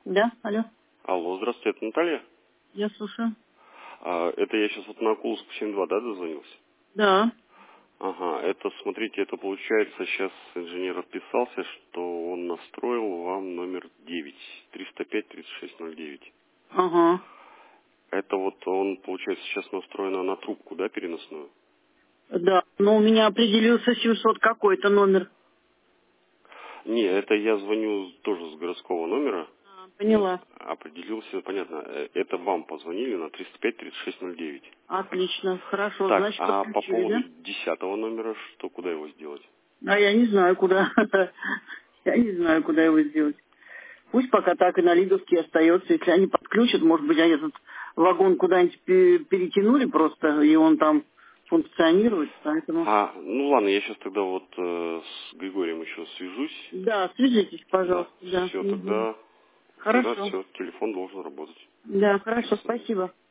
Да, алло, Алло, здравствуйте, это Наталья? я слушаю. Это я сейчас вот на Кулск 72, да, дозвонился? Да. Ага, это, смотрите, это получается, сейчас инженер отписался, что он настроил вам номер 9, 305-3609. Ага. Это вот он, получается, сейчас настроен на трубку, да, переносную? Да, но у меня определился 700 какой-то номер. Не, это я звоню тоже с городского номера. Поняла. Определился, понятно, это вам позвонили на 305-3609. Отлично, хорошо, Так, значит, а по подключили, поводу да? 10-го номера, что, куда его сделать? А я не знаю, куда. Я не знаю, куда его сделать. Пусть пока так и на Лиговске остается. Если они подключат, может быть, они этот вагон куда-нибудь перетянули просто, и он там функционирует, поэтому... Ну ладно, я сейчас тогда вот с Григорием еще свяжусь. Да, свяжитесь, Да, пожалуйста, да. все, Мгм. тогда Хорошо. все, телефон должен работать. Да, хорошо, До свидания. спасибо.